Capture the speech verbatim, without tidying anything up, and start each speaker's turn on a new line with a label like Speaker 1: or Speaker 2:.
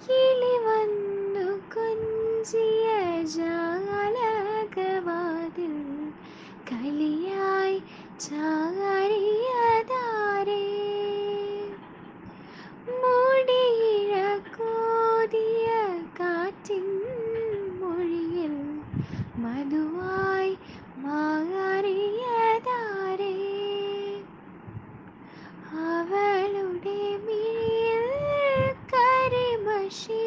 Speaker 1: കിളി വന്നു കൊഞ്ചിയ ജാലകവാതിൽ കളിയായി ചാരിയതാരേ. മുടിയിഴ കോതിയ കാറ്റിൻ മൊഴിയിൽ മധുവായി മാറിയതാരേ. അവളുടെ മിഴിയിൽ കരിമഷി